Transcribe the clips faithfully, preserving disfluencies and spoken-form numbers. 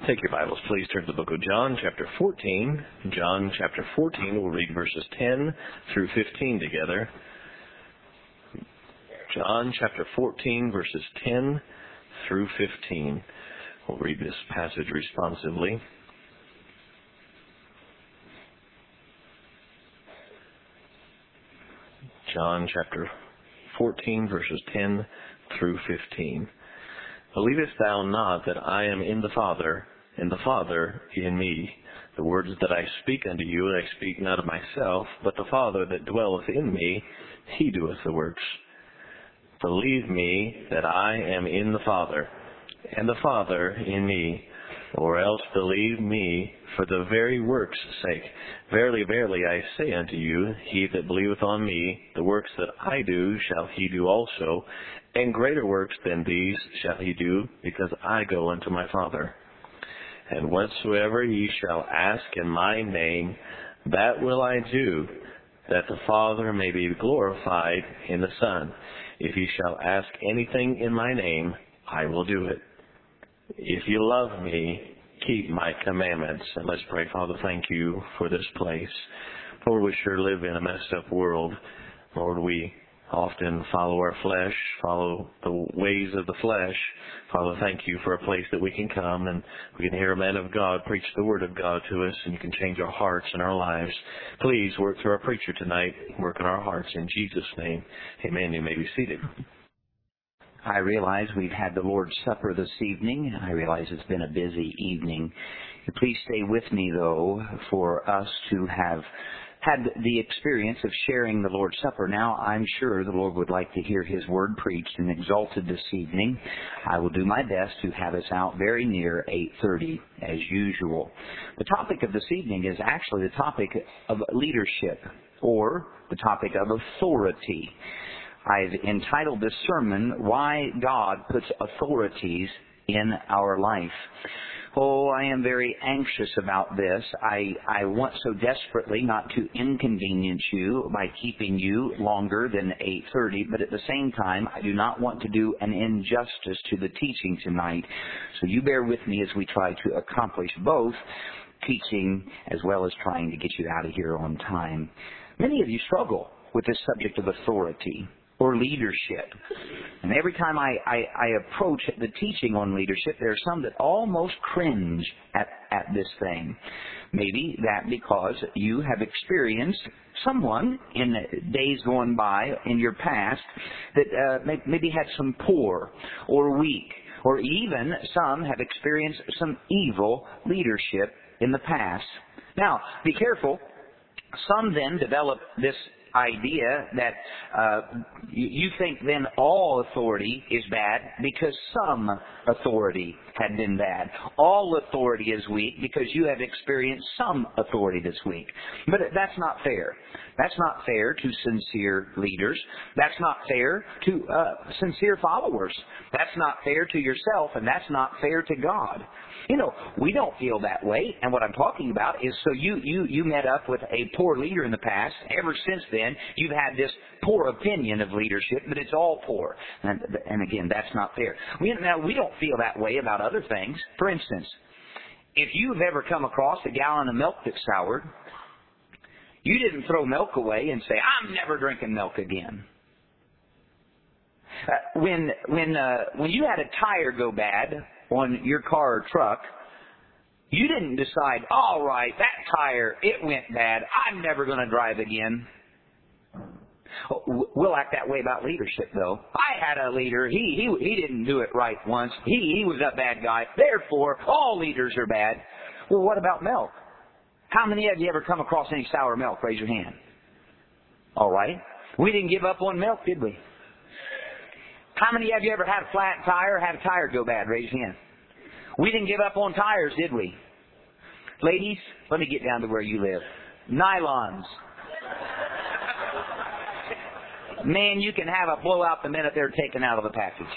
Take your Bibles, please. Turn to the book of John, chapter fourteen. John, chapter fourteen. We'll read verses ten through fifteen together. John, chapter fourteen, verses ten through fifteen. We'll read this passage responsively. John, chapter fourteen, verses ten through fifteen. Believest thou not that I am in the Father, and the Father in me? The words that I speak unto you, I speak not of myself, but the Father that dwelleth in me, he doeth the works. Believe me that I am in the Father, and the Father in me, or else believe me for the very works' sake. Verily, verily, I say unto you, he that believeth on me, the works that I do shall he do also, and greater works than these shall he do, because I go unto my Father. And whatsoever ye shall ask in my name, that will I do, that the Father may be glorified in the Son. If ye shall ask anything in my name, I will do it. If you love me, keep my commandments. And let's pray. Father, thank you for this place. Lord, we sure live in a messed up world. Lord, we often follow our flesh, follow the ways of the flesh. Father, thank you for a place that we can come and we can hear a man of God preach the word of God to us, and you can change our hearts and our lives. Please work through our preacher tonight, work in our hearts in Jesus' name. Amen. You may be seated. I realize we've had the Lord's Supper this evening. I realize it's been a busy evening. Please stay with me, though, for us to have had the experience of sharing the Lord's Supper. Now, I'm sure the Lord would like to hear His Word preached and exalted this evening. I will do my best to have us out very near eight thirty, as usual. The topic of this evening is actually the topic of leadership, or the topic of authority. I've entitled this sermon, Why God Puts Authorities in Our Life. Oh, I am very anxious about this. I, I want so desperately not to inconvenience you by keeping you longer than eight thirty, but at the same time, I do not want to do an injustice to the teaching tonight. So you bear with me as we try to accomplish both teaching as well as trying to get you out of here on time. Many of you struggle with this subject of authority or leadership. And every time I, I, I approach the teaching on leadership, there are some that almost cringe at, at this thing. Maybe that because you have experienced someone in days going by in your past that uh, may, maybe had some poor or weak, or even some have experienced some evil leadership in the past. Now, be careful. Some then develop this idea that uh, you, you think then all authority is bad because some authority had been bad. All authority is weak because you have experienced some authority this week. But that's not fair. That's not fair to sincere leaders. That's not fair to uh, sincere followers. That's not fair to yourself, and that's not fair to God. You know, we don't feel that way, and what I'm talking about is so you, you, you met up with a poor leader in the past. Ever since then, you've had this poor opinion of leadership, but it's all poor. And, and again, that's not fair. We, now, we don't feel that way about other things. For instance, if you've ever come across a gallon of milk that's soured, you didn't throw milk away and say, I'm never drinking milk again. Uh, when when uh, when you had a tire go bad on your car or truck, you didn't decide, all right, that tire, it went bad, I'm never going to drive again. We'll act that way about leadership, though. I had a leader, he he he didn't do it right once, he, he was a bad guy, therefore all leaders are bad. Well, what about milk? How many of you ever come across any sour milk? Raise your hand. All right. We didn't give up on milk, did we? How many of you ever had a flat tire, had a tire go bad? Raise your hand. We didn't give up on tires, did we? Ladies, let me get down to where you live. Nylons. Man, you can have a blowout the minute they're taken out of the package.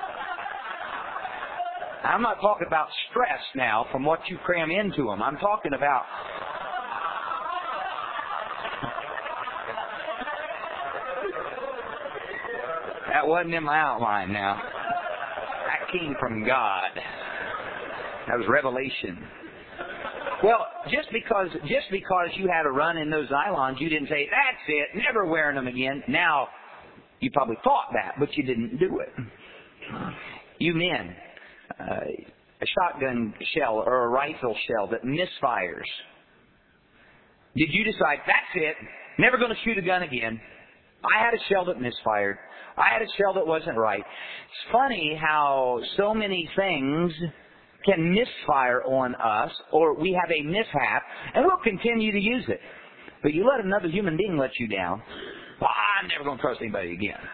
I'm not talking about stress now from what you cram into them. I'm talking about that wasn't in my outline now. That came from God. That was revelation. Well, just because just because you had a run in those nylons, you didn't say, that's it, never wearing them again. Now, you probably thought that, but you didn't do it. You men, uh, a shotgun shell or a rifle shell that misfires. Did you decide, that's it, never going to shoot a gun again? I had a shell that misfired. I had a shell that wasn't right. It's funny how so many things can misfire on us, or we have a mishap, and we'll continue to use it. But you let another human being let you down, well, I'm never going to trust anybody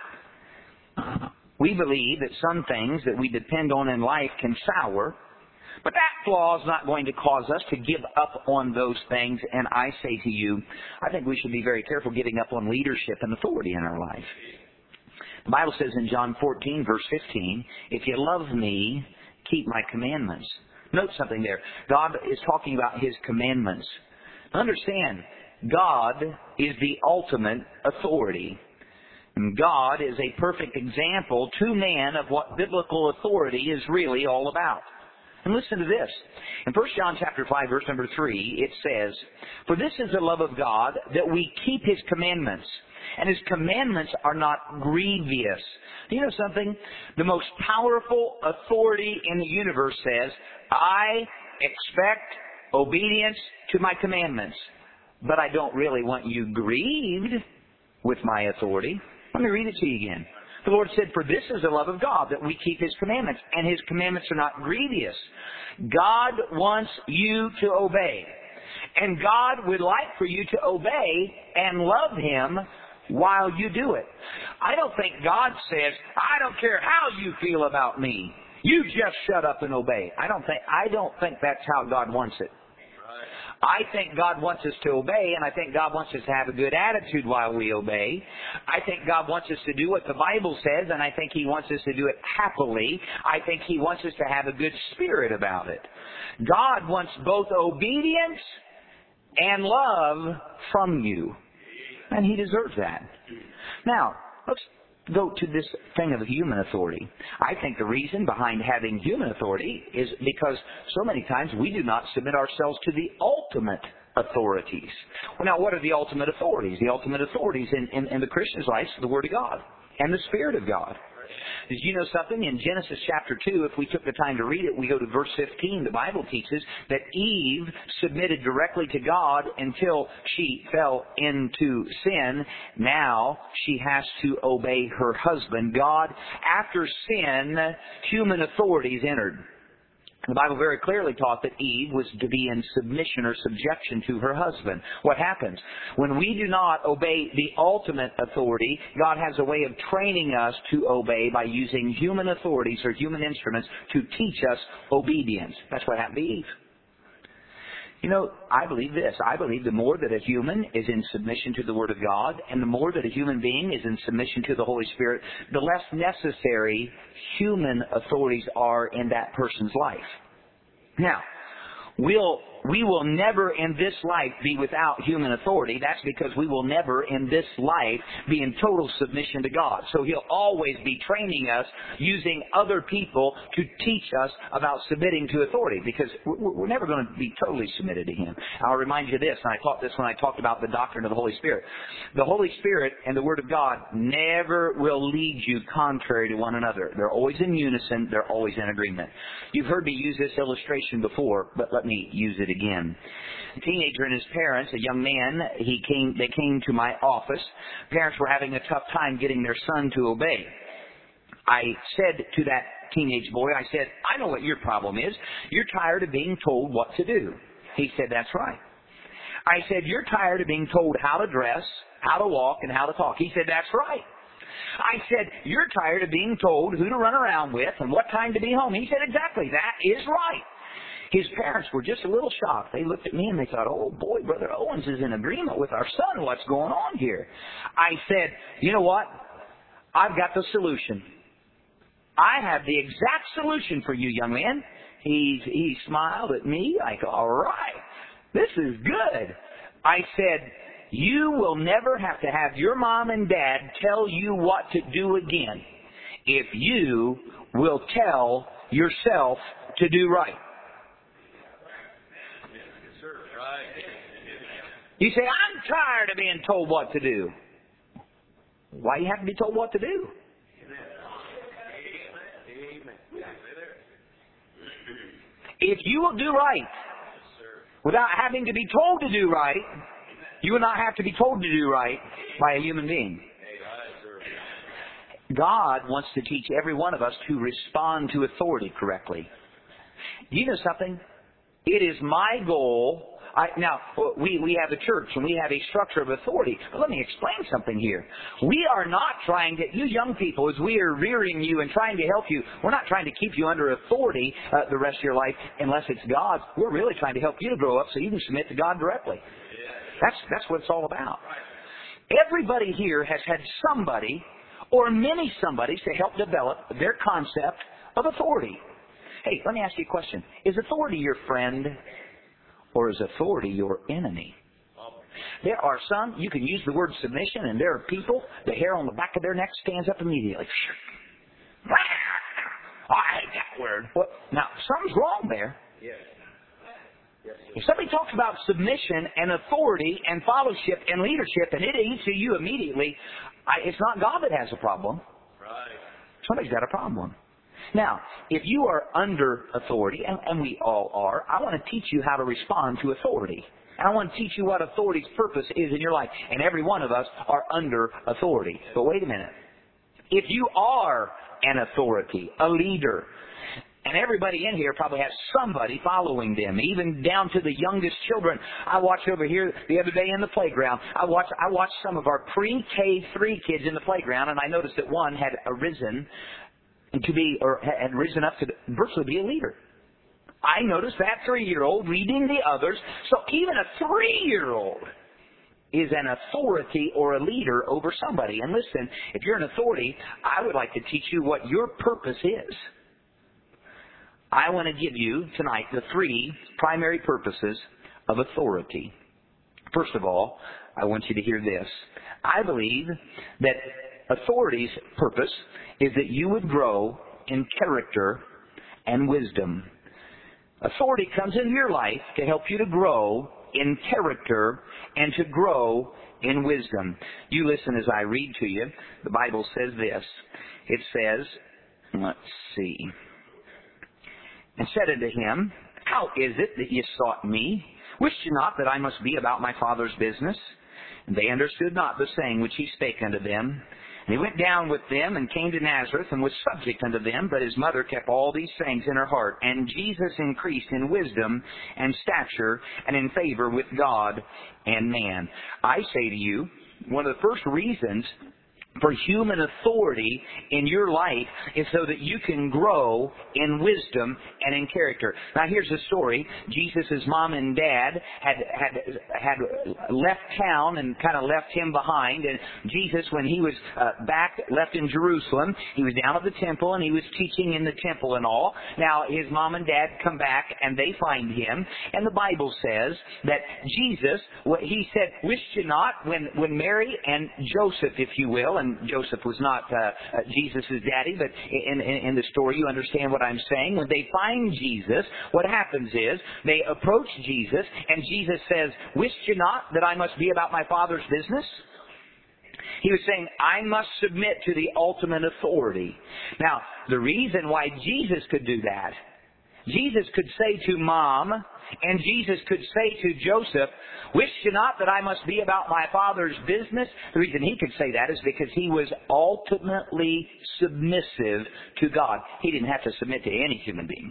again. We believe that some things that we depend on in life can sour, but that flaw is not going to cause us to give up on those things. And I say to you, I think we should be very careful giving up on leadership and authority in our life. The Bible says in John fourteen, verse fifteen, if you love me, keep my commandments. Note something there. God is talking about His commandments. Understand, God is the ultimate authority. And God is a perfect example to man of what biblical authority is really all about. And listen to this. In First John chapter five, verse number three, it says, for this is the love of God, that we keep His commandments. And His commandments are not grievous. Do you know something? The most powerful authority in the universe says, I expect obedience to my commandments, but I don't really want you grieved with my authority. Let me read it to you again. The Lord said, for this is the love of God, that we keep His commandments, and His commandments are not grievous. God wants you to obey. And God would like for you to obey and love Him while you do it. I don't think God says, I don't care how you feel about me. You just shut up and obey. I don't think, I don't think that's how God wants it. I think God wants us to obey, and I think God wants us to have a good attitude while we obey. I think God wants us to do what the Bible says, and I think He wants us to do it happily. I think He wants us to have a good spirit about it. God wants both obedience and love from you, and He deserves that. Now, let's go to this thing of human authority. I think the reason behind having human authority is because so many times we do not submit ourselves to the ultimate authorities. Well, now, what are the ultimate authorities? The ultimate authorities in, in, in the Christian's life is the Word of God and the Spirit of God. Did you know something? In Genesis chapter two, if we took the time to read it, we go to verse fifteen. The Bible teaches that Eve submitted directly to God until she fell into sin. Now she has to obey her husband. God, after sin, human authorities entered. The Bible very clearly taught that Eve was to be in submission or subjection to her husband. What happens? When we do not obey the ultimate authority, God has a way of training us to obey by using human authorities or human instruments to teach us obedience. That's what happened to Eve. You know, I believe this. I believe the more that a human is in submission to the Word of God, and the more that a human being is in submission to the Holy Spirit, the less necessary human authorities are in that person's life. Now, we'll, we will never in this life be without human authority. That's because we will never in this life be in total submission to God. So He'll always be training us using other people to teach us about submitting to authority, because we're never going to be totally submitted to Him. I'll remind you this, and I taught this when I talked about the doctrine of the Holy Spirit. The Holy Spirit and the Word of God never will lead you contrary to one another. They're always in unison. They're always in agreement. You've heard me use this illustration before, but let me use it again. A teenager and his parents, a young man, he came. They came to my office. Parents were having a tough time getting their son to obey. I said to that teenage boy, I said, I know what your problem is. You're tired of being told what to do. He said, that's right. I said, you're tired of being told how to dress, how to walk, and how to talk. He said, that's right. I said, you're tired of being told who to run around with and what time to be home. He said, exactly, that is right. His parents were just a little shocked. They looked at me and they thought, oh boy, Brother Owens is in agreement with our son. What's going on here? I said, you know what? I've got the solution. I have the exact solution for you, young man. He, he smiled at me like, all right, this is good. I said, you will never have to have your mom and dad tell you what to do again if you will tell yourself to do right. You say, I'm tired of being told what to do. Why do you have to be told what to do? If you will do right without having to be told to do right, you will not have to be told to do right by a human being. God wants to teach every one of us to respond to authority correctly. Do you know something? It is my goal. I, now, we, we have a church and we have a structure of authority. But let me explain something here. We are not trying to, you young people, as we are rearing you and trying to help you, we're not trying to keep you under authority uh, the rest of your life unless it's God's. We're really trying to help you to grow up so you can submit to God directly. That's, that's what it's all about. Everybody here has had somebody or many somebodies to help develop their concept of authority. Hey, let me ask you a question. Is authority your friend? Or is authority your enemy? There are some, you can use the word submission, and there are people, the hair on the back of their neck stands up immediately. I hate that word. Well, now, something's wrong there. If somebody talks about submission and authority and fellowship and leadership, and it eats at you immediately, I, it's not God that has a problem. Somebody's got a problem. Now, if you are under authority, and, and we all are, I want to teach you how to respond to authority. And I want to teach you what authority's purpose is in your life. And every one of us are under authority. But wait a minute. If you are an authority, a leader, and everybody in here probably has somebody following them, even down to the youngest children. I watched over here the other day in the playground. I watched I watched some of our pre-K three kids in the playground, and I noticed that one had arisen to be, or had risen up to virtually be a leader. I noticed that three-year-old leading the others. So even a three-year-old is an authority or a leader over somebody. And listen, if you're an authority, I would like to teach you what your purpose is. I want to give you tonight the three primary purposes of authority. First of all, I want you to hear this. I believe that authority's purpose is that you would grow in character and wisdom. Authority comes into your life to help you to grow in character and to grow in wisdom. You listen as I read to you. The Bible says this. It says, let's see. And said unto him, How is it that ye sought me? Wist ye not that I must be about my Father's business? And they understood not the saying which he spake unto them. And he went down with them and came to Nazareth and was subject unto them, but his mother kept all these things in her heart. And Jesus increased in wisdom and stature and in favor with God and man. I say to you, one of the first reasons for human authority in your life is so that you can grow in wisdom and in character. Now here's the story. Jesus' mom and dad had had had left town and kind of left him behind. And Jesus, when he was uh, back, left in Jerusalem, he was down at the temple and he was teaching in the temple and all. Now his mom and dad come back and they find him. And the Bible says that Jesus, what he said, "Wist ye not," when, when Mary and Joseph, if you will, and Joseph was not uh, uh, Jesus' daddy, but in, in, in the story you understand what I'm saying. When they find Jesus, what happens is they approach Jesus, and Jesus says, "Wist ye not that I must be about my Father's business?" He was saying, I must submit to the ultimate authority. Now, the reason why Jesus could do that, Jesus could say to Mom, and Jesus could say to Joseph, "Wist ye not that I must be about my Father's business?" The reason he could say that is because he was ultimately submissive to God. He didn't have to submit to any human being.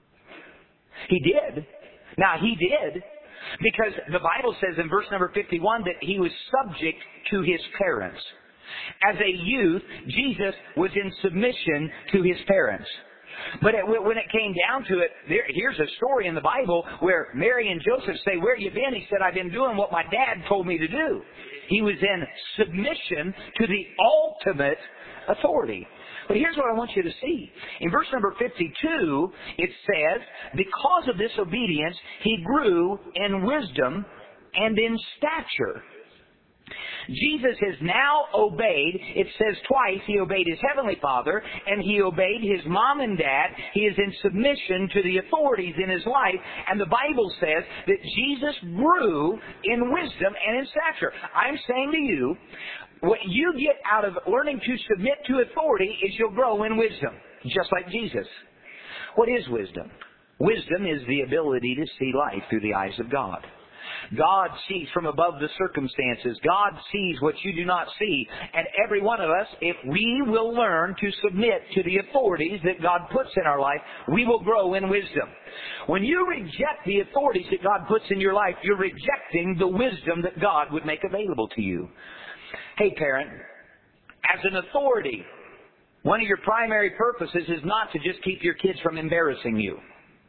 He did. Now, he did because the Bible says in verse number fifty-one that he was subject to his parents. As a youth, Jesus was in submission to his parents. But it, when it came down to it, there, here's a story in the Bible where Mary and Joseph say, "Where you been?" He said, "I've been doing what my dad told me to do." He was in submission to the ultimate authority. But here's what I want you to see. In verse number fifty-two, it says, because of this obedience, he grew in wisdom and in stature. Jesus has now obeyed, it says twice, He obeyed His Heavenly Father, and He obeyed His mom and dad. He is in submission to the authorities in His life, and the Bible says that Jesus grew in wisdom and in stature. I'm saying to you, what you get out of learning to submit to authority is you'll grow in wisdom, just like Jesus. What is wisdom? Wisdom is the ability to see life through the eyes of God. God sees from above the circumstances. God sees what you do not see. And every one of us, if we will learn to submit to the authorities that God puts in our life, we will grow in wisdom. When you reject the authorities that God puts in your life, you're rejecting the wisdom that God would make available to you. Hey, parent, as an authority, one of your primary purposes is not to just keep your kids from embarrassing you.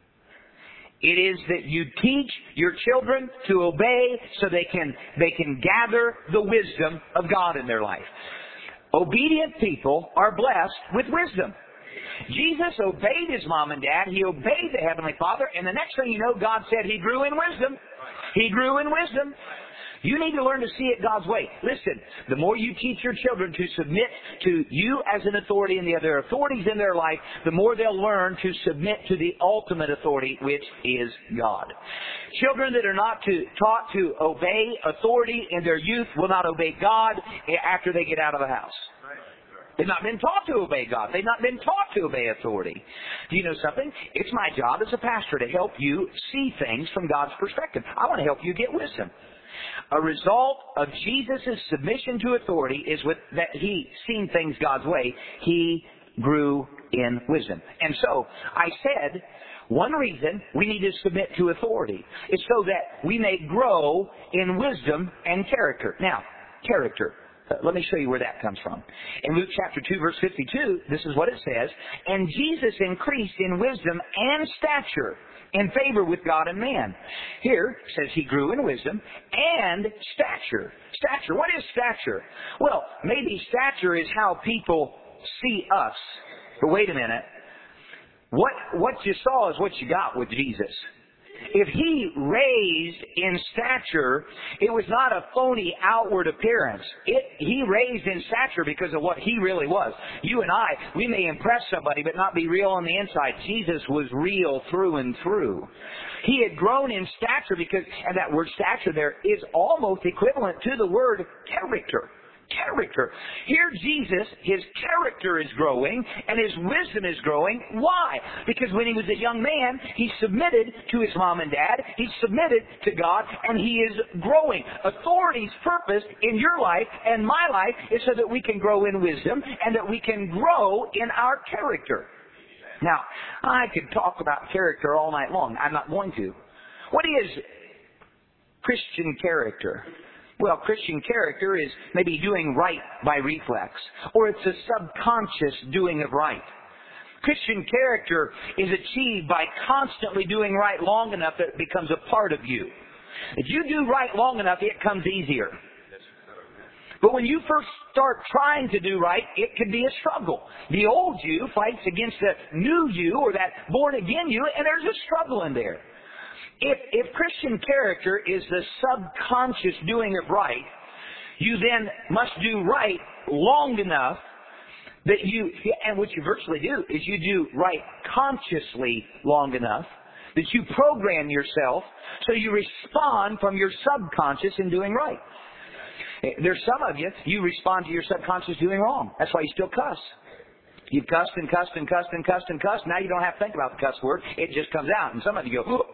It is that you teach your children to obey so they can, they can gather the wisdom of God in their life. Obedient people are blessed with wisdom. Jesus obeyed His mom and dad. He obeyed the Heavenly Father. And the next thing you know, God said He grew in wisdom. He grew in wisdom. You need to learn to see it God's way. Listen, the more you teach your children to submit to you as an authority and the other authorities in their life, the more they'll learn to submit to the ultimate authority, which is God. Children that are not to, taught to obey authority in their youth will not obey God after they get out of the house. They've not been taught to obey God. They've not been taught to obey authority. Do you know something? It's my job as a pastor to help you see things from God's perspective. I want to help you get wisdom. A result of Jesus' submission to authority is with that He, seeing things God's way, He grew in wisdom. And so, I said, one reason we need to submit to authority is so that we may grow in wisdom and character. Now, character. Uh, let me show you where that comes from. In Luke chapter two, verse fifty-two, this is what it says. And Jesus increased in wisdom and stature, in favor with God and man. Here, it says He grew in wisdom and stature. Stature. What is stature? Well, maybe stature is how people see us. But wait a minute. What, what you saw is what you got with Jesus. If He raised in stature, it was not a phony outward appearance. It, he raised in stature because of what He really was. You and I, we may impress somebody but not be real on the inside. Jesus was real through and through. He had grown in stature because, and that word stature there is almost equivalent to the word character. Character. Here Jesus, His character is growing and His wisdom is growing. Why? Because when He was a young man, He submitted to His mom and dad. He submitted to God and He is growing. Authority's purpose in your life and my life is so that we can grow in wisdom and that we can grow in our character. Now, I could talk about character all night long. I'm not going to. What is Christian character? Well, Christian character is maybe doing right by reflex, or it's a subconscious doing of right. Christian character is achieved by constantly doing right long enough that it becomes a part of you. If you do right long enough, it comes easier. But when you first start trying to do right, it can be a struggle. The old you fights against the new you, or that born-again you, and there's a struggle in there. If, if Christian character is the subconscious doing of right, you then must do right long enough that you, and what you virtually do is you do right consciously long enough that you program yourself so you respond from your subconscious in doing right. There's some of you, you respond to your subconscious doing wrong. That's why you still cuss. You've cussed and cussed and cussed and cussed and cussed. Now you don't have to think about the cuss word. It just comes out. And some of you go, oh.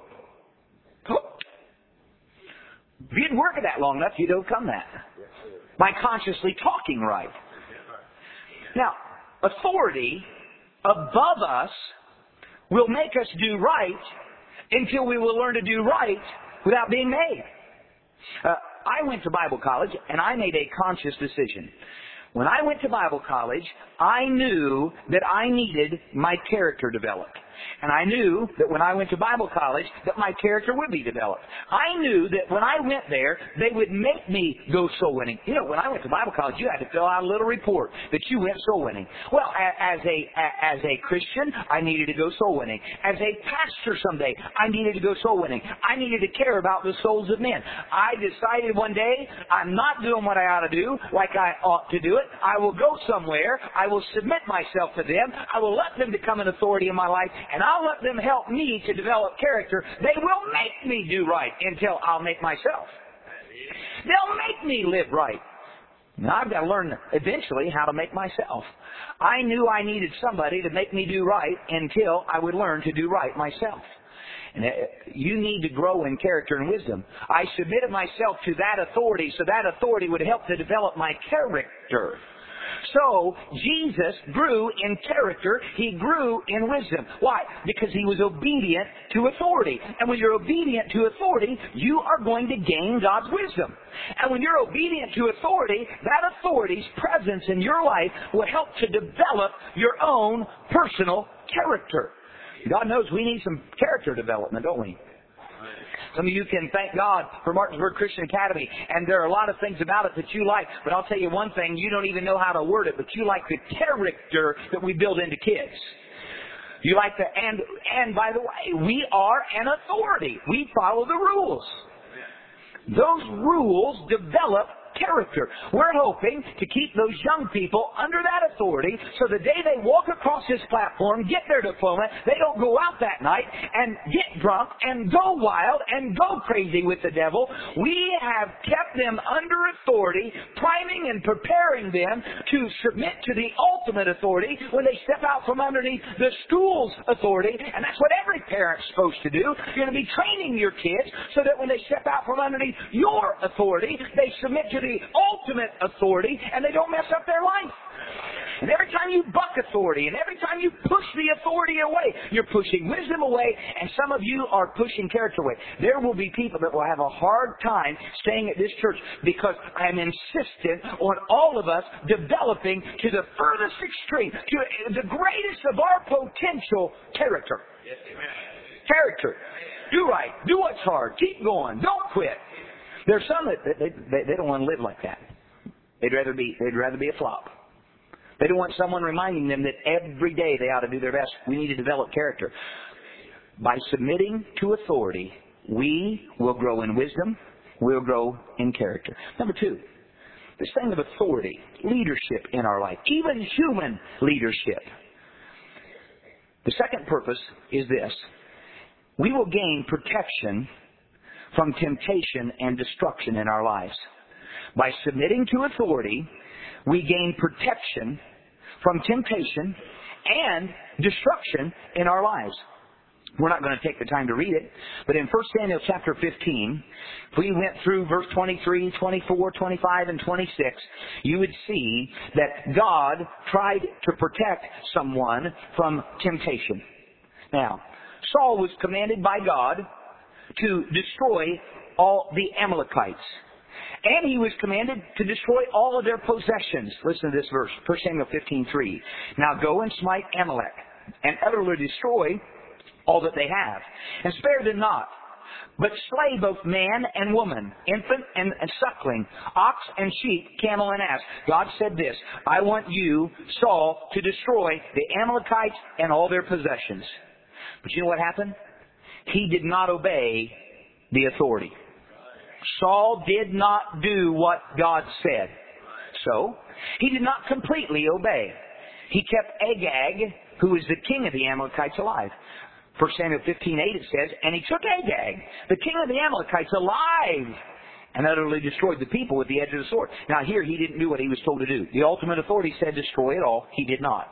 If you didn't work at that long enough, you'd overcome that by consciously talking right. Now, authority above us will make us do right until we will learn to do right without being made. Uh, I went to Bible college, and I made a conscious decision. When I went to Bible college, I knew that I needed my character developed. And I knew that when I went to Bible college that my character would be developed. I knew that when I went there, they would make me go soul winning. You know, when I went to Bible college, you had to fill out a little report that you went soul winning. Well, as a, as a Christian, I needed to go soul winning. As a pastor someday, I needed to go soul winning. I needed to care about the souls of men. I decided one day, I'm not doing what I ought to do like I ought to do it. I will go somewhere. I will submit myself to them. I will let them become an authority in my life, and I'll let them help me to develop character. They will make me do right until I'll make myself. They'll make me live right. Now, I've got to learn eventually how to make myself. I knew I needed somebody to make me do right until I would learn to do right myself. And you need to grow in character and wisdom. I submitted myself to that authority so that authority would help to develop my character. So, Jesus grew in character. He grew in wisdom. Why? Because he was obedient to authority. And when you're obedient to authority, you are going to gain God's wisdom. And when you're obedient to authority, that authority's presence in your life will help to develop your own personal character. God knows we need some character development, don't we? Some of you can thank God for Martinsburg Christian Academy, and there are a lot of things about it that you like, but I'll tell you one thing, you don't even know how to word it, but you like the character that we build into kids. You like the, and, and by the way, we are an authority. We follow the rules. Those rules develop character. We're hoping to keep those young people under that authority so the day they walk across this platform, get their diploma, they don't go out that night and get drunk and go wild and go crazy with the devil. We have kept them under authority, priming and preparing them to submit to the ultimate authority when they step out from underneath the school's authority. And that's what every parent's supposed to do. You're going to be training your kids so that when they step out from underneath your authority, they submit to the ultimate authority and they don't mess up their life. And every time you buck authority and every time you push the authority away, you're pushing wisdom away, and some of you are pushing character away. There will be people that will have a hard time staying at this church because I am insistent on all of us developing to the furthest extreme, to the greatest of our potential character. Yes, amen. Character. Do right. Do what's hard. Keep going. Don't quit. There's some that they, they, they don't want to live like that. They'd rather be they'd rather be a flop. They don't want someone reminding them that every day they ought to do their best. We need to develop character. By submitting to authority, we will grow in wisdom. We'll grow in character. Number two, this thing of authority, leadership in our life, even human leadership. The second purpose is this. We will gain protection from temptation and destruction in our lives. By submitting to authority, we gain protection from temptation and destruction in our lives. We're not going to take the time to read it, but in First Samuel chapter fifteen, if we went through verse twenty-three, twenty-four, twenty-five, and twenty-six, you would see that God tried to protect someone from temptation. Now, Saul was commanded by God to destroy all the Amalekites. And he was commanded to destroy all of their possessions. Listen to this verse, First Samuel fifteen three. Now go and smite Amalek, and utterly destroy all that they have, and spare them not, but slay both man and woman, infant and, and suckling, ox and sheep, camel and ass. God said this, I want you, Saul, to destroy the Amalekites and all their possessions. But you know what happened? He did not obey the authority. Saul did not do what God said. So, he did not completely obey. He kept Agag, who was the king of the Amalekites, alive. First Samuel fifteen eight it says, and he took Agag, the king of the Amalekites, alive, and utterly destroyed the people with the edge of the sword. Now here, he didn't do what he was told to do. The ultimate authority said destroy it all. He did not.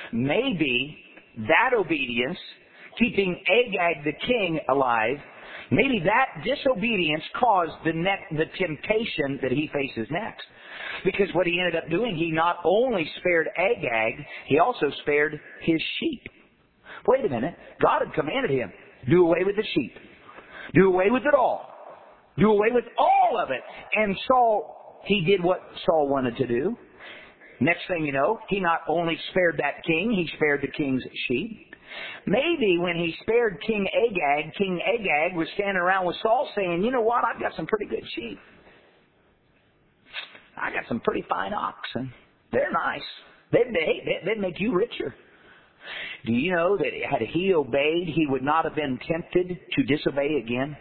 Maybe that obedience, keeping Agag the king alive, maybe that disobedience caused the, ne- the temptation that he faces next. Because what he ended up doing, he not only spared Agag, he also spared his sheep. Wait a minute. God had commanded him, do away with the sheep. Do away with it all. Do away with all of it. And Saul, he did what Saul wanted to do. Next thing you know, he not only spared that king, he spared the king's sheep. Maybe when he spared King Agag, King Agag was standing around with Saul saying, you know what, I've got some pretty good sheep. I got some pretty fine oxen. They're nice. They'd, they'd, they'd make you richer. Do you know that had he obeyed, he would not have been tempted to disobey again?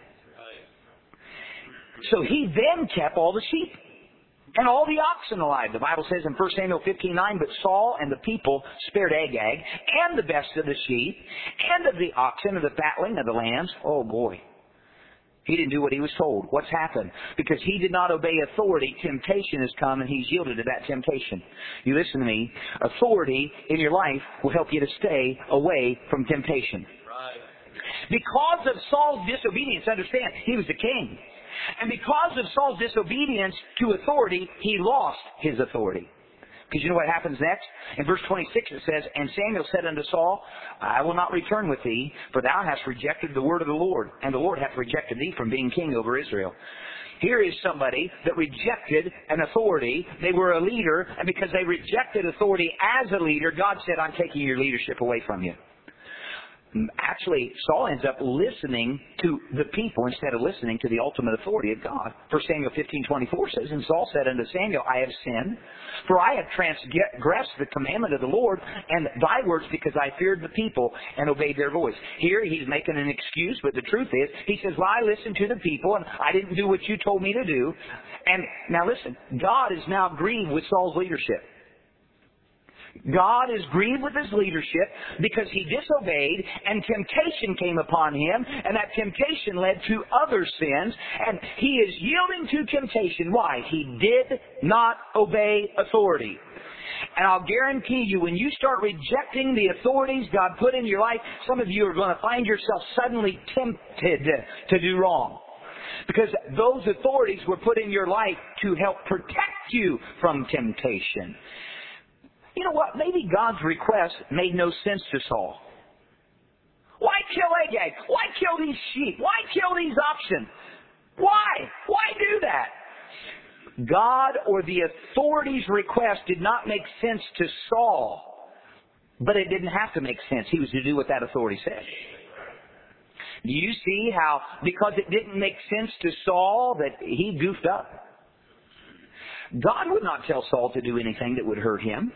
So he then kept all the sheep and all the oxen alive. The Bible says in First Samuel fifteen nine, but Saul and the people spared Agag and the best of the sheep and of the oxen and the fatling of the lambs. Oh boy. He didn't do what he was told. What's happened? Because he did not obey authority, temptation has come and he's yielded to that temptation. You listen to me. Authority in your life will help you to stay away from temptation. Right. Because of Saul's disobedience, understand, he was the king. And because of Saul's disobedience to authority, he lost his authority. Because you know what happens next? In verse twenty-six it says, and Samuel said unto Saul, I will not return with thee, for thou hast rejected the word of the Lord, and the Lord hath rejected thee from being king over Israel. Here is somebody that rejected an authority. They were a leader, and because they rejected authority as a leader, God said, I'm taking your leadership away from you. Actually, Saul ends up listening to the people instead of listening to the ultimate authority of God. First Samuel fifteen twenty-four says, and Saul said unto Samuel, I have sinned, for I have transgressed the commandment of the Lord and thy words, because I feared the people and obeyed their voice. Here he's making an excuse, but the truth is, he says, well, I listened to the people and I didn't do what you told me to do. And now listen, God is now grieved with Saul's leadership. God is grieved with his leadership because he disobeyed and temptation came upon him, and that temptation led to other sins, and he is yielding to temptation. Why? He did not obey authority. And I'll guarantee you, when you start rejecting the authorities God put in your life, some of you are going to find yourself suddenly tempted to do wrong. Because those authorities were put in your life to help protect you from temptation. You know what? Maybe God's request made no sense to Saul. Why kill Agag? Why kill these sheep? Why kill these oxen? Why? Why do that? God or the authorities' request did not make sense to Saul. But it didn't have to make sense. He was to do what that authority said. Do you see how, because it didn't make sense to Saul, that he goofed up? God would not tell Saul to do anything that would hurt him.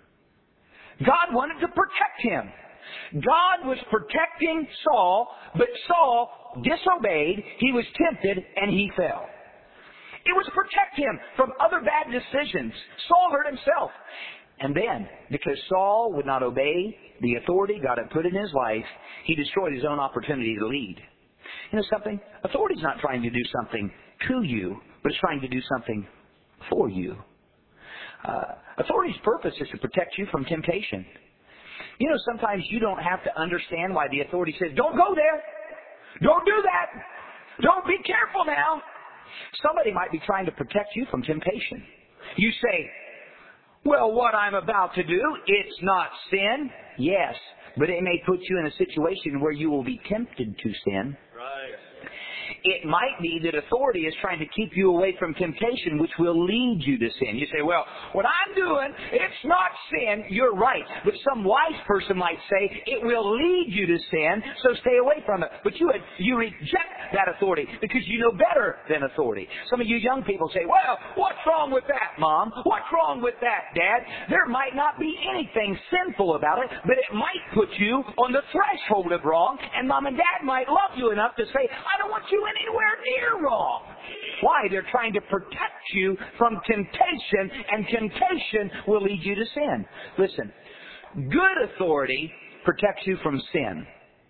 God wanted to protect him. God was protecting Saul, but Saul disobeyed, he was tempted, and he fell. It was to protect him from other bad decisions. Saul hurt himself. And then, because Saul would not obey the authority God had put in his life, he destroyed his own opportunity to lead. You know something? Authority is not trying to do something to you, but it's trying to do something for you. Uh, authority's purpose is to protect you from temptation. You know, sometimes you don't have to understand why the authority says, don't go there. Don't do that. Don't be careful now. Somebody might be trying to protect you from temptation. You say, well, what I'm about to do, it's not sin. Yes, but it may put you in a situation where you will be tempted to sin. Right. It might be that authority is trying to keep you away from temptation, which will lead you to sin. You say, well, what I'm doing, it's not sin. You're right. But some wise person might say, it will lead you to sin, so stay away from it. But you you reject that authority because you know better than authority. Some of you young people say, well, what's wrong with that, Mom? What's wrong with that, Dad? There might not be anything sinful about it, but it might put you on the threshold of wrong, and Mom and Dad might love you enough to say, I don't want you anywhere near wrong. Why? They're trying to protect you from temptation, and temptation will lead you to sin. Listen, good authority protects you from sin.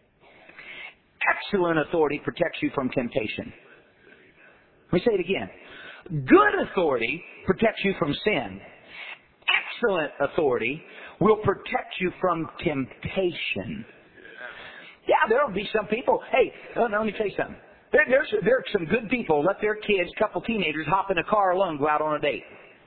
Excellent authority protects you from temptation. Let me say it again. Good authority protects you from sin. Excellent authority will protect you from temptation. Yeah, there will be some people. Hey, let me tell you something. There, there's, there are some good people let their kids, couple teenagers, hop in a car alone, go out on a date.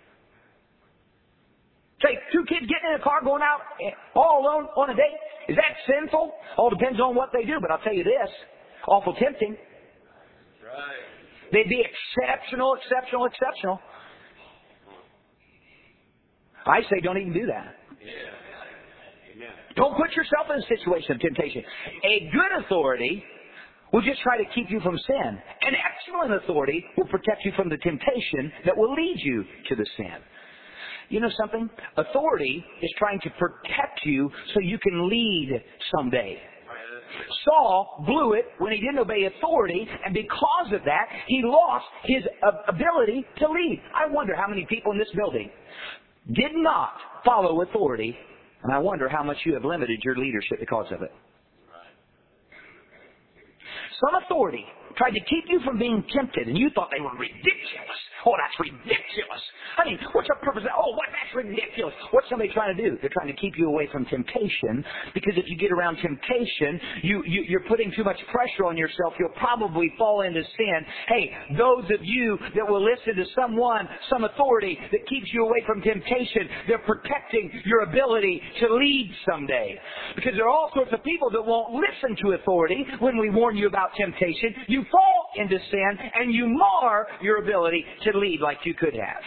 Say, two kids getting in a car going out all alone on a date. Is that sinful? All depends on what they do, but I'll tell you this. Awful tempting. Right. They'd be exceptional, exceptional, exceptional. I say don't even do that. Yeah. Don't put yourself in a situation of temptation. A good authority will just try to keep you from sin. An excellent authority will protect you from the temptation that will lead you to the sin. You know something? Authority is trying to protect you so you can lead someday. Saul blew it when he didn't obey authority, and because of that, he lost his ability to lead. I wonder how many people in this building did not follow authority, and I wonder how much you have limited your leadership because of it. Some authority tried to keep you from being tempted, and you thought they were ridiculous. Oh, that's ridiculous. I mean, what's the purpose of that? Oh, what? That's ridiculous. What's somebody trying to do? They're trying to keep you away from temptation, because if you get around temptation, you, you, you're putting too much pressure on yourself. You'll probably fall into sin. Hey, those of you that will listen to someone, some authority that keeps you away from temptation, they're protecting your ability to lead someday. Because there are all sorts of people that won't listen to authority when we warn you about temptation. You fall into sin, and you mar your ability to lead like you could have.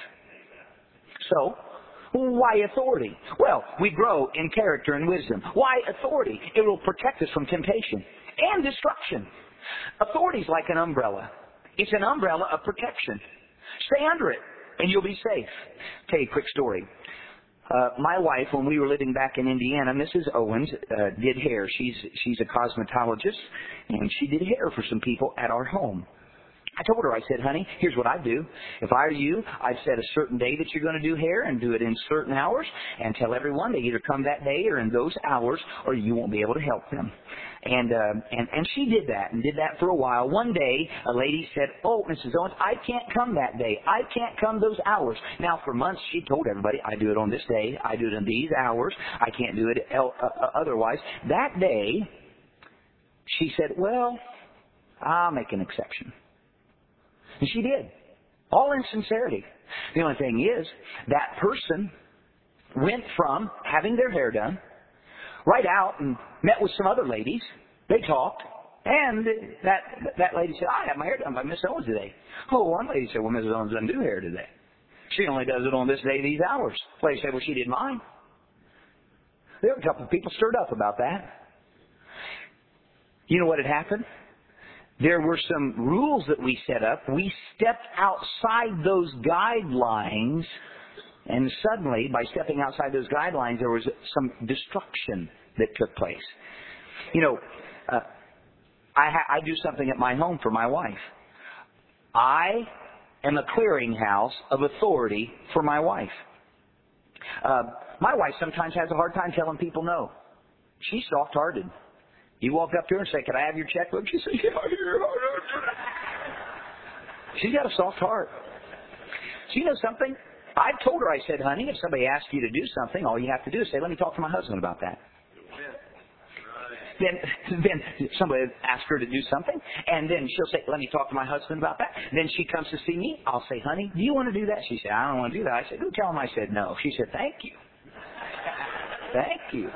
So, why authority? Well, we grow in character and wisdom. Why authority? It will protect us from temptation and destruction. Authority is like an umbrella. It's an umbrella of protection. Stay under it, and you'll be safe. Tell you a quick story. Uh, my wife, when we were living back in Indiana, Missus Owens, uh, did hair. She's she's a cosmetologist, and she did hair for some people at our home. I told her, I said, honey, here's what I do. If I were you, I'd set a certain day that you're going to do hair and do it in certain hours, and tell everyone to either come that day or in those hours, or you won't be able to help them. And, uh, and, and she did that and did that for a while. One day, a lady said, oh, Missus Owens, I can't come that day. I can't come those hours. Now, for months, she told everybody, I do it on this day. I do it in these hours. I can't do it el- uh, otherwise. That day, she said, well, I'll make an exception. And she did. All in sincerity. The only thing is, that person went from having their hair done right out and met with some other ladies. They talked. And that that lady said, I have my hair done by Miss Owens today. Oh, one lady said, well, Missus Owens doesn't do hair today. She only does it on this day, these hours. The lady said, well, she didn't mind. There were a couple of people stirred up about that. You know what had happened? There were some rules that we set up. We stepped outside those guidelines, and suddenly, by stepping outside those guidelines, there was some destruction that took place. You know, uh, I, ha- I do something at my home for my wife. I am a clearinghouse of authority for my wife. Uh, my wife sometimes has a hard time telling people no. She's soft-hearted. You walk up to her and say, can I have your checkbook? She says, yeah, here. She's got a soft heart. So you know something? I told her, I said, honey, if somebody asks you to do something, all you have to do is say, let me talk to my husband about that. Then, then somebody asks her to do something, and then she'll say, let me talk to my husband about that. Then she comes to see me. I'll say, honey, do you want to do that? She said, I don't want to do that. I said, go tell him I said no. She said, thank you. Thank you.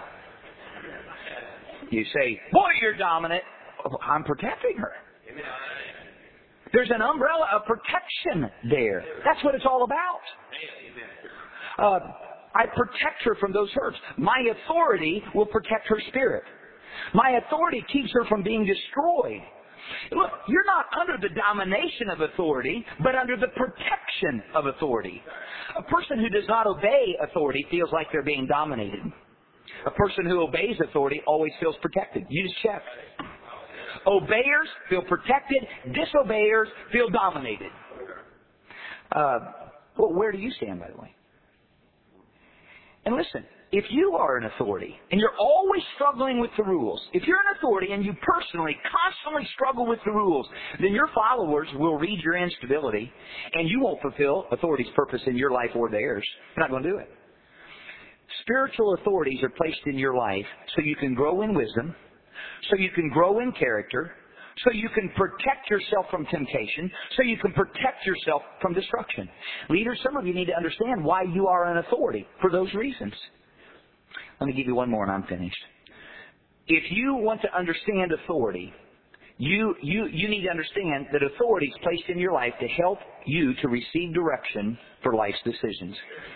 You say, boy, you're dominant. Oh, I'm protecting her. There's an umbrella of protection there. That's what it's all about. Uh, I protect her from those hurts. My authority will protect her spirit. My authority keeps her from being destroyed. Look, you're not under the domination of authority, but under the protection of authority. A person who does not obey authority feels like they're being dominated. A person who obeys authority always feels protected. You just check. Obeyers feel protected. Disobeyers feel dominated. Uh, well, where do you stand, by the way? And listen, if you are an authority and you're always struggling with the rules, if you're an authority and you personally constantly struggle with the rules, then your followers will read your instability and you won't fulfill authority's purpose in your life or theirs. You're not going to do it. Spiritual authorities are placed in your life so you can grow in wisdom, so you can grow in character, so you can protect yourself from temptation, so you can protect yourself from destruction. Leaders, some of you need to understand why you are an authority for those reasons. Let me give you one more and I'm finished. If you want to understand authority, you, you, you need to understand that authority is placed in your life to help you to receive direction for life's decisions.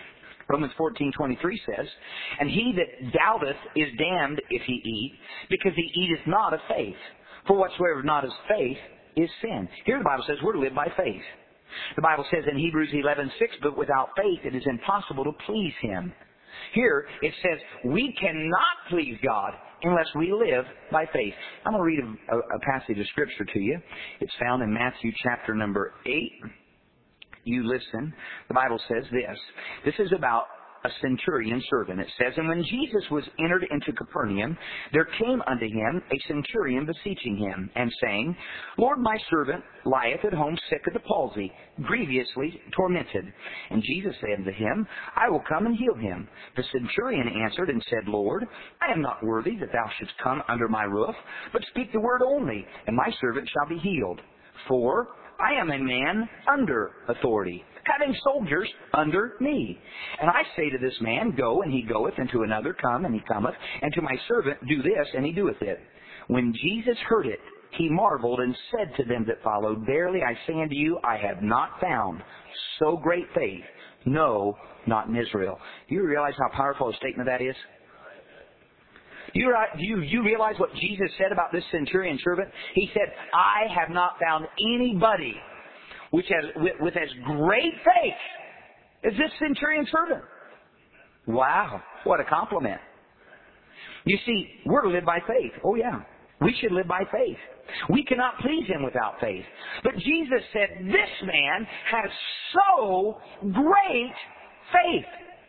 Romans fourteen twenty-three says, "And he that doubteth is damned if he eat, because he eateth not of faith. For whatsoever not is faith is sin." Here the Bible says we're to live by faith. The Bible says in Hebrews eleven six, "But without faith it is impossible to please Him." Here it says we cannot please God unless we live by faith. I'm going to read a, a passage of Scripture to you. It's found in Matthew chapter number eight. You listen. The Bible says this. This is about a centurion servant. It says, "And when Jesus was entered into Capernaum, there came unto him a centurion beseeching him, and saying, Lord, my servant lieth at home sick of the palsy, grievously tormented. And Jesus said unto him, I will come and heal him. The centurion answered and said, Lord, I am not worthy that thou shouldst come under my roof, but speak the word only, and my servant shall be healed. For I am a man under authority, having soldiers under me. And I say to this man, Go, and he goeth, and to another, Come, and he cometh, and to my servant, Do this, and he doeth it. When Jesus heard it, he marveled, and said to them that followed, Verily I say unto you, I have not found so great faith, no, not in Israel." Do you realize how powerful a statement that is? You, you, you realize what Jesus said about this centurion servant? He said, I have not found anybody which has, with, with as great faith as this centurion servant. Wow, what a compliment. You see, we're to live by faith. Oh yeah, we should live by faith. We cannot please Him without faith. But Jesus said, this man has so great faith.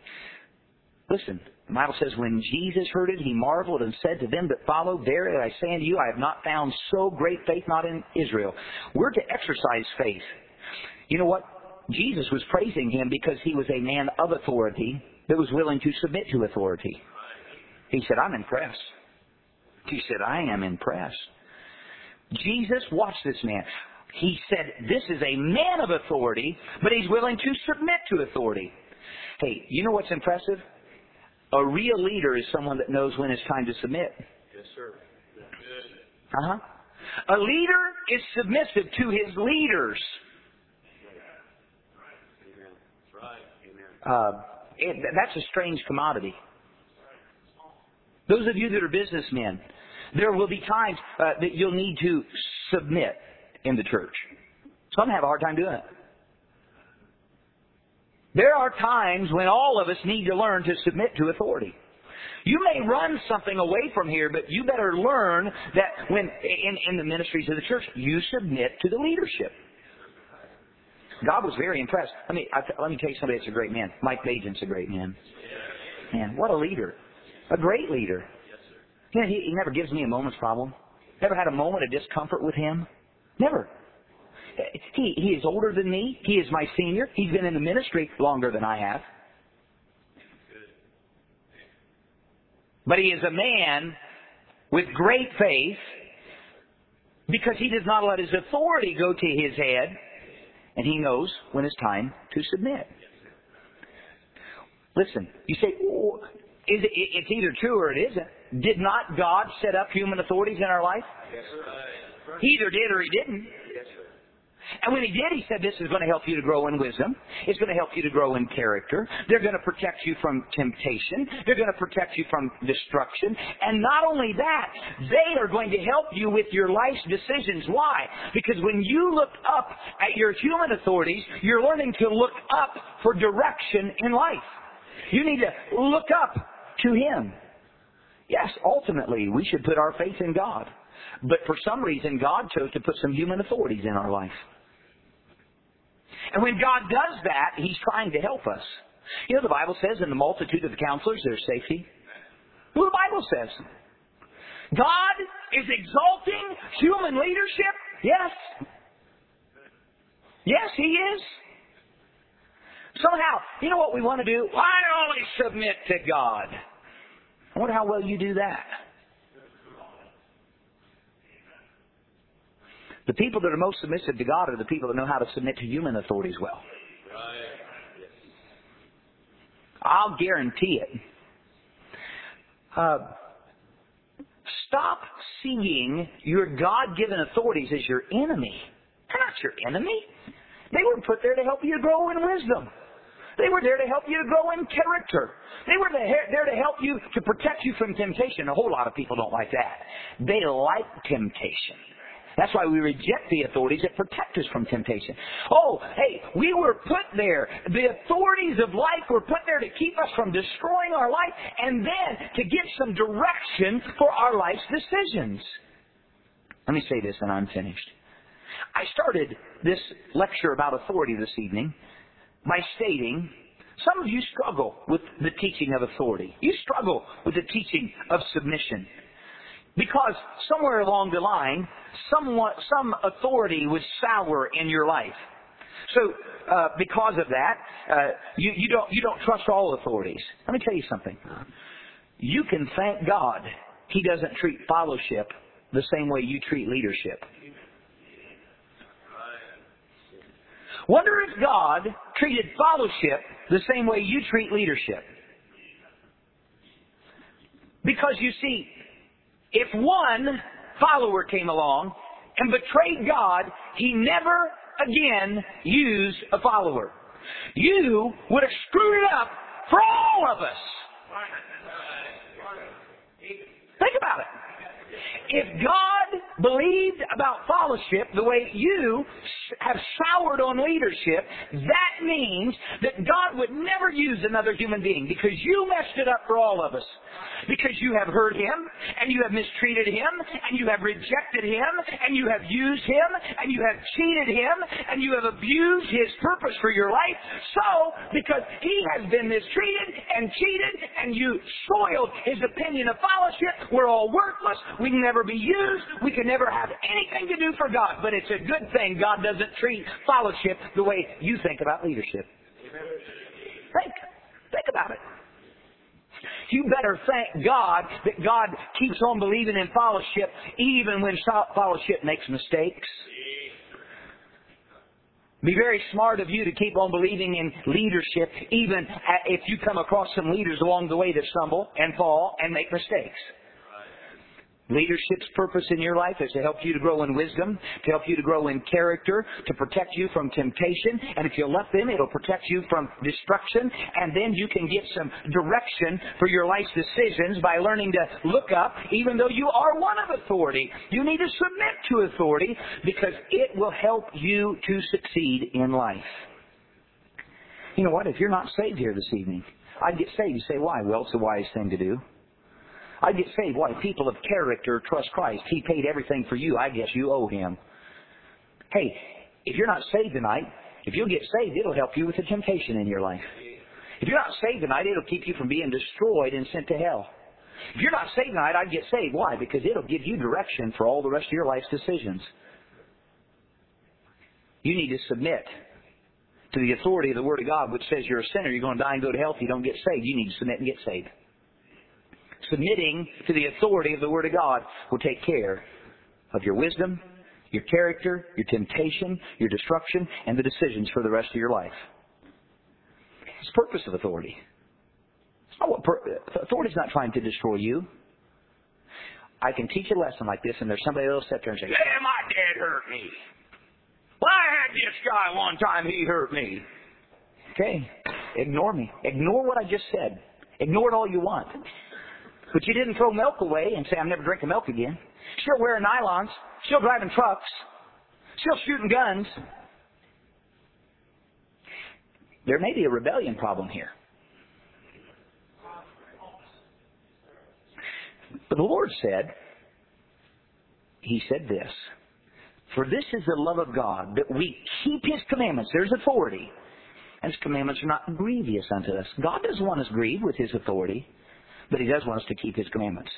Listen. The Bible says, when Jesus heard it, he marveled and said to them that followed, Verily I say unto you, I have not found so great faith, not in Israel. We're to exercise faith. You know what? Jesus was praising him because he was a man of authority that was willing to submit to authority. He said, I'm impressed. He said, I am impressed. Jesus, watch this man. He said, this is a man of authority, but he's willing to submit to authority. Hey, you know what's impressive? A real leader is someone that knows when it's time to submit. Yes, sir. Uh-huh. A leader is submissive to his leaders. Uh, it, that's a strange commodity. Those of you that are businessmen, there will be times uh, that you'll need to submit in the church. Some have a hard time doing it. There are times when all of us need to learn to submit to authority. You may run something away from here, but you better learn that when in, in the ministries of the church, you submit to the leadership. God was very impressed. Let me I, let me tell you somebody that's a great man. Mike Bajan's a great man. Man, what a leader. A great leader. You know, he, he never gives me a moment's problem. Never had a moment of discomfort with him. Never. He, he is older than me. He is my senior. He's been in the ministry longer than I have. But he is a man with great faith because he does not let his authority go to his head, and he knows when it's time to submit. Listen, you say, oh, is it, it's either true or it isn't. Did not God set up human authorities in our life? Yes, sir. He either did or he didn't. Yes, sir. And when he did, he said, this is going to help you to grow in wisdom. It's going to help you to grow in character. They're going to protect you from temptation. They're going to protect you from destruction. And not only that, they are going to help you with your life's decisions. Why? Because when you look up at your human authorities, you're learning to look up for direction in life. You need to look up to Him. Yes, ultimately, we should put our faith in God. But for some reason, God chose to put some human authorities in our life. And when God does that, He's trying to help us. You know, the Bible says, in the multitude of counselors, there's safety. Well, the Bible says. God is exalting human leadership. Yes. Yes, He is. Somehow, you know what we want to do? I only submit to God. I wonder how well you do that. The people that are most submissive to God are the people that know how to submit to human authorities well. I'll guarantee it. Uh, stop seeing your God-given authorities as your enemy. They're not your enemy. They were put there to help you grow in wisdom. They were there to help you to grow in character. They were there to help you, to protect you from temptation. A whole lot of people don't like that. They like temptation. That's why we reject the authorities that protect us from temptation. Oh, hey, we were put there. The authorities of life were put there to keep us from destroying our life and then to give some direction for our life's decisions. Let me say this and I'm finished. I started this lecture about authority this evening by stating some of you struggle with the teaching of authority. You struggle with the teaching of submission. Because somewhere along the line, somewhat, some authority was sour in your life. So, uh, because of that, uh, you, you don't you don't trust all authorities. Let me tell you something. You can thank God He doesn't treat fellowship the same way you treat leadership. Wonder if God treated fellowship the same way you treat leadership. Because you see, if one follower came along and betrayed God, He never again used a follower. You would have screwed it up for all of us. Think about it. If God believed about fellowship the way you have soured on leadership, that means that God would never use another human being because you messed it up for all of us. Because you have hurt Him, and you have mistreated Him, and you have rejected Him, and you have used Him, and you have cheated Him, and you have abused His purpose for your life. So, because He has been mistreated and cheated, and you soiled His opinion of fellowship, we're all worthless, we can never be used, we can never have anything to do for God. But it's a good thing God doesn't treat fellowship the way you think about leadership. Think, think about it. You better thank God that God keeps on believing in fellowship even when fellowship makes mistakes. Be very smart of you to keep on believing in leadership even if you come across some leaders along the way that stumble and fall and make mistakes. Leadership's purpose in your life is to help you to grow in wisdom, to help you to grow in character, to protect you from temptation. And if you let them, it'll protect you from destruction. And then you can get some direction for your life's decisions by learning to look up, even though you are one of authority. You need to submit to authority because it will help you to succeed in life. You know what? If you're not saved here this evening, I'd get saved. You say, why? Well, it's a wise thing to do. I get saved. Why? People of character trust Christ. He paid everything for you. I guess you owe Him. Hey, if you're not saved tonight, if you'll get saved, it'll help you with the temptation in your life. If you're not saved tonight, it'll keep you from being destroyed and sent to hell. If you're not saved tonight, I'd get saved. Why? Because it'll give you direction for all the rest of your life's decisions. You need to submit to the authority of the Word of God, which says you're a sinner, you're going to die and go to hell if you don't get saved. You need to submit and get saved. Submitting to the authority of the Word of God will take care of your wisdom, your character, your temptation, your destruction, and the decisions for the rest of your life. It's the purpose of authority. It's not what pur- authority is not trying to destroy you. I can teach a lesson like this, and there's somebody that'll sit there and say, yeah, my dad hurt me. Well, I had this guy one time, he hurt me. Okay, ignore me. Ignore what I just said. Ignore it all you want. But you didn't throw milk away and say, I'm never drinking milk again. Still wearing nylons. Still driving trucks. Still shooting guns. There may be a rebellion problem here. But the Lord said, He said this, for this is the love of God, that we keep His commandments. There's authority. And His commandments are not grievous unto us. God doesn't want us grieved with His authority. But He does want us to keep His commandments.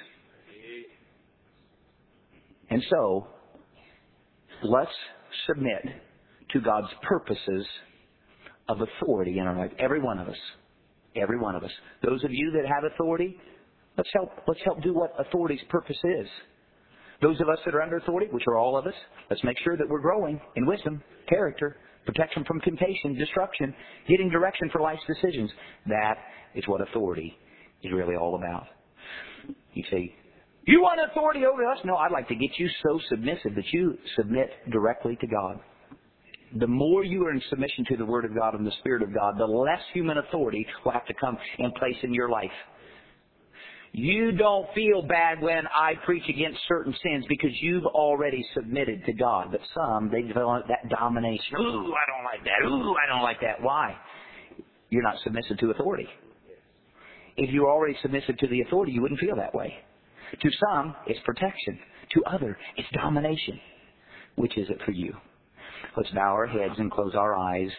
And so, let's submit to God's purposes of authority in our life. Every one of us. Every one of us. Those of you that have authority, let's help, let's help do what authority's purpose is. Those of us that are under authority, which are all of us, let's make sure that we're growing in wisdom, character, protection from temptation, destruction, getting direction for life's decisions. That is what authority is really all about. You say, you want authority over us? No, I'd like to get you so submissive that you submit directly to God. The more you are in submission to the Word of God and the Spirit of God, the less human authority will have to come in place in your life. You don't feel bad when I preach against certain sins because you've already submitted to God. But some, they develop that domination. Ooh, I don't like that. Ooh, I don't like that. Why? You're not submissive to authority. If you were already submissive to the authority, you wouldn't feel that way. To some, it's protection. To others, it's domination. Which is it for you? Let's bow our heads and close our eyes.